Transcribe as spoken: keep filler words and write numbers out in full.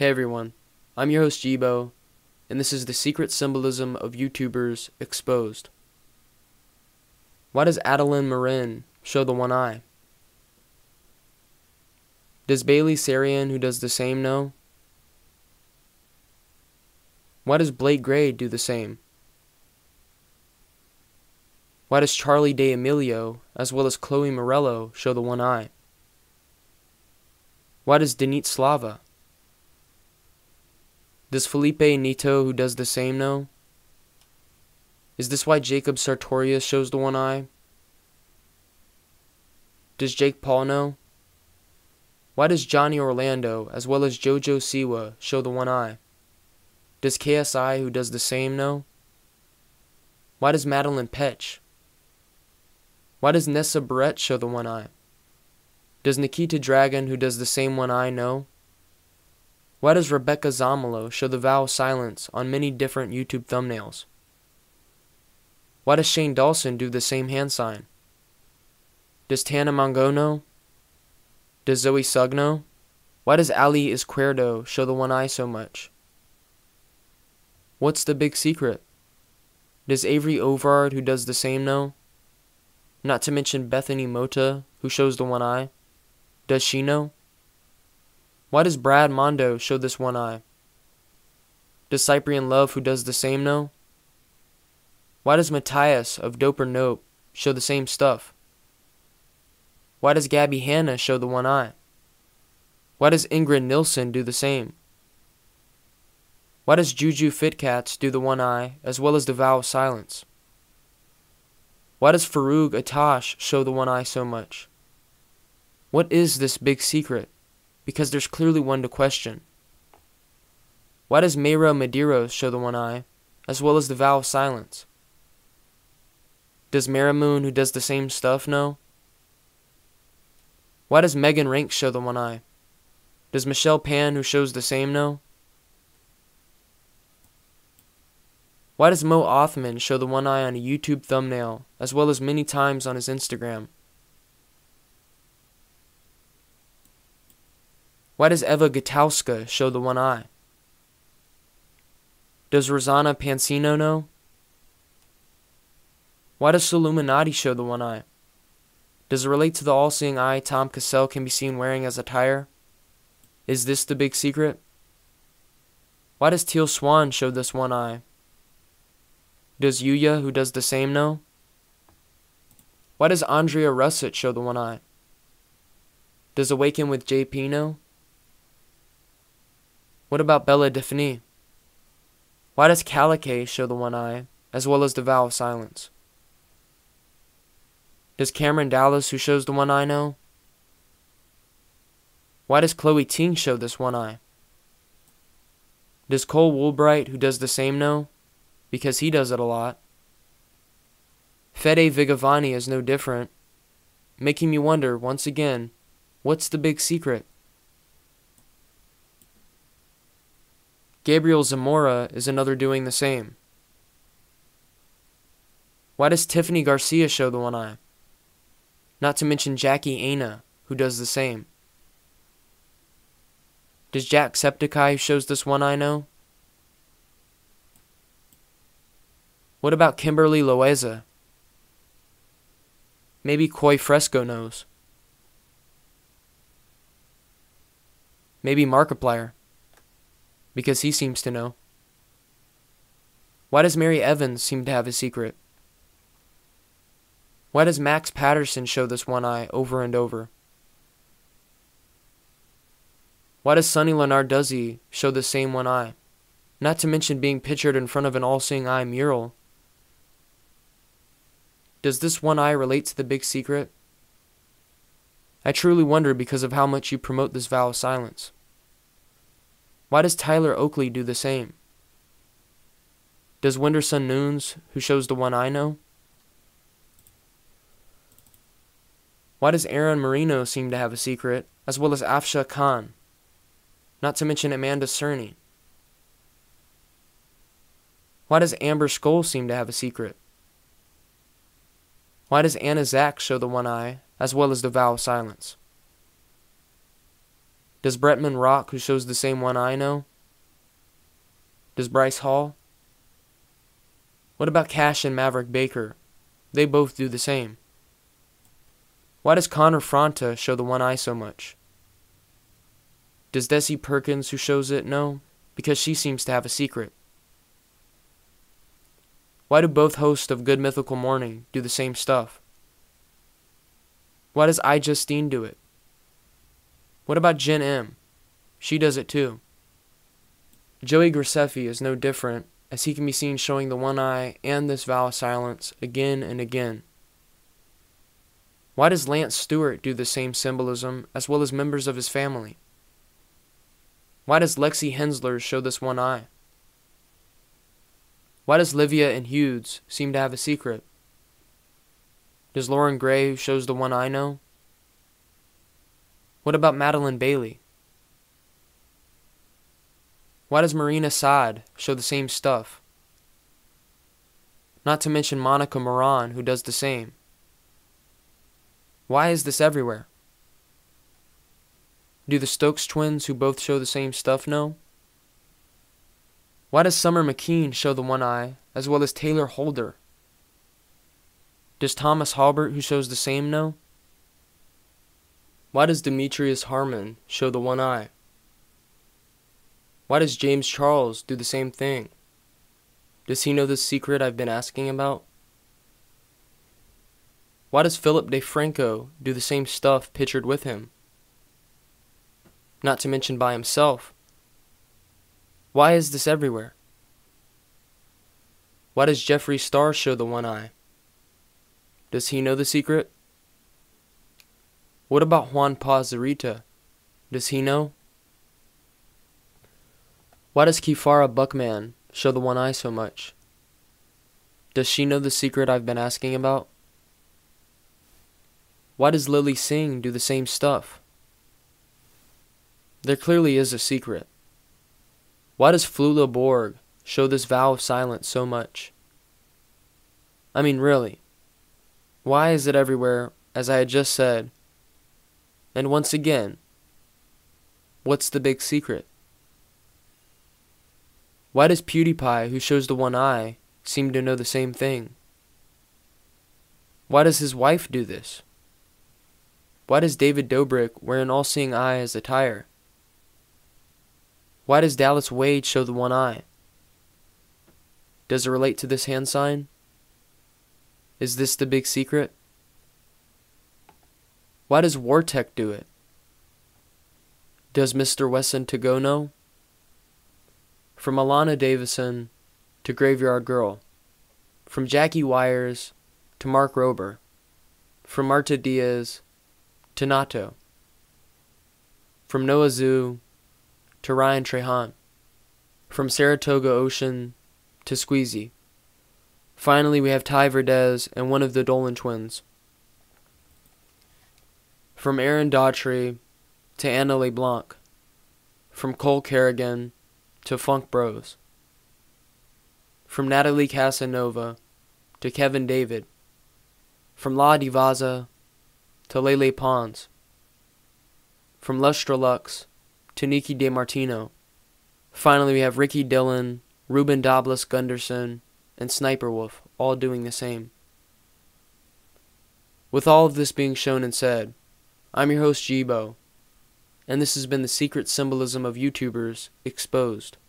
Hey everyone, I'm your host Jibo, and this is the secret symbolism of YouTubers exposed. Why does Adeline Marin show the one eye? Does Bailey Sarian, who does the same, know? Why does Blake Gray do the same? Why does Charlie D'Amelio, as well as Chloe Morello, show the one eye? Why does Denise Slava? Does Felipe Nito, who does the same, know? Is this why Jacob Sartorius shows the one eye? Does Jake Paul know? Why does Johnny Orlando, as well as Jojo Siwa, show the one eye? Does K S I, who does the same, know? Why does Madeline Petch? Why does Nessa Barrett show the one eye? Does Nikita Dragon, who does the same one eye, know? Why does Rebecca Zamalo show the vow of silence on many different YouTube thumbnails? Why does Shane Dawson do the same hand sign? Does Tana Mongo know? Does Zoe Sugg know? Why does Ali Izquierdo show the one eye so much? What's the big secret? Does Avery Ovard, who does the same, know? Not to mention Bethany Mota, who shows the one eye. Does she know? Why does Brad Mondo show this one eye? Does Cyprian Love, who does the same, know? Why does Matthias of Dope or Nope show the same stuff? Why does Gabby Hanna show the one eye? Why does Ingrid Nilsson do the same? Why does Juju Fitcats do the one eye as well as the vow of silence? Why does Farouk Atash show the one eye so much? What is this big secret? Because there's clearly one to question. Why does Mayra Medeiros show the one eye as well as the vow of silence? Does Maramoon, who does the same stuff, know? Why does Megan Rank show the one eye? Does Michelle Pan, who shows the same, know? Why does Mo Othman show the one eye on a YouTube thumbnail as well as many times on his Instagram? Why does Eva Gutowska show the one eye? Does Rosanna Pansino know? Why does Soluminati show the one eye? Does it relate to the all-seeing eye Tom Cassell can be seen wearing as attire? Is this the big secret? Why does Teal Swan show this one eye? Does Yuya, who does the same, know? Why does Andrea Russett show the one eye? Does Awaken with J P know? What about Bella Defini? Why does Calicay show the one eye, as well as the vow of silence? Does Cameron Dallas, who shows the one eye, know? Why does Chloe Ting show this one eye? Does Cole Woolbright, who does the same, know? Because he does it a lot. Fede Vigavani is no different, making me wonder, once again, what's the big secret? Gabriel Zamora is another doing the same. Why does Tiffany Garcia show the one eye? Not to mention Jackie Aina, who does the same. Does Jacksepticeye, who shows this one eye, know? What about Kimberly Loaiza? Maybe Koi Fresco knows. Maybe Markiplier, because he seems to know. Why does Mary Evans seem to have a secret? Why does Max Patterson show this one eye over and over? Why does Sonny Lenarduzzi show the same one eye? Not to mention being pictured in front of an all-seeing eye mural. Does this one eye relate to the big secret? I truly wonder because of how much you promote this vow of silence. Why does Tyler Oakley do the same? Does Winderson Nunes, who shows the one eye, know? Why does Aaron Marino seem to have a secret, as well as Afsha Khan? Not to mention Amanda Cerny. Why does Amber Skoll seem to have a secret? Why does Anna Zack show the one eye, as well as the vow of silence? Does Bretman Rock, who shows the same one eye, know? Does Bryce Hall? What about Cash and Maverick Baker? They both do the same. Why does Connor Fronta show the one eye so much? Does Desi Perkins, who shows it, know? Because she seems to have a secret. Why do both hosts of Good Mythical Morning do the same stuff? Why does I Justine do it? What about Jen M? She does it too. Joey Graceffi is no different, as he can be seen showing the one eye and this vow of silence again and again. Why does Lance Stewart do the same symbolism as well as members of his family? Why does Lexi Hensler show this one eye? Why does Livia and Hughes seem to have a secret? Does Lauren Gray, who shows the one eye, know? What about Madeline Bailey? Why does Marina Saad show the same stuff? Not to mention Monica Moran, who does the same. Why is this everywhere? Do the Stokes twins, who both show the same stuff, know? Why does Summer McKean show the one eye, as well as Taylor Holder? Does Thomas Halbert, who shows the same, know? Why does Demetrius Harmon show the one eye? Why does James Charles do the same thing? Does he know this secret I've been asking about? Why does Philip DeFranco do the same stuff pictured with him? Not to mention by himself. Why is this everywhere? Why does Jeffree Star show the one eye? Does he know the secret? What about Juan Paz Zarita? Does he know? Why does Kifara Buckman show the one eye so much? Does she know the secret I've been asking about? Why does Lily Singh do the same stuff? There clearly is a secret. Why does Flula Borg show this vow of silence so much? I mean, really. Why is it everywhere, as I had just said? And once again, what's the big secret? Why does PewDiePie, who shows the one eye, seem to know the same thing? Why does his wife do this? Why does David Dobrik wear an all-seeing eye as attire? Why does Dallas Wade show the one eye? Does it relate to this hand sign? Is this the big secret? Why does Wartek do it? Does Mister Wesson to go know? From Alana Davison to Graveyard Girl. From Jackie Wires to Mark Rober. From Marta Diaz to Nato. From Noah Zoo to Ryan Trehan. From Saratoga Ocean to Squeezy. Finally, we have Ty Verdez and one of the Dolan twins. From Aaron Daughtry to Anna LeBlanc. From Cole Kerrigan to Funk Bros. From Natalie Casanova to Kevin David. From La Divaza to Lele Pons. From Lustra Lux to Nikki DeMartino. Finally, we have Ricky Dillon, Ruben Doblas Gunderson, and Sniper Wolf, all doing the same. With all of this being shown and said, I'm your host Jibo, and this has been the secret symbolism of YouTubers exposed.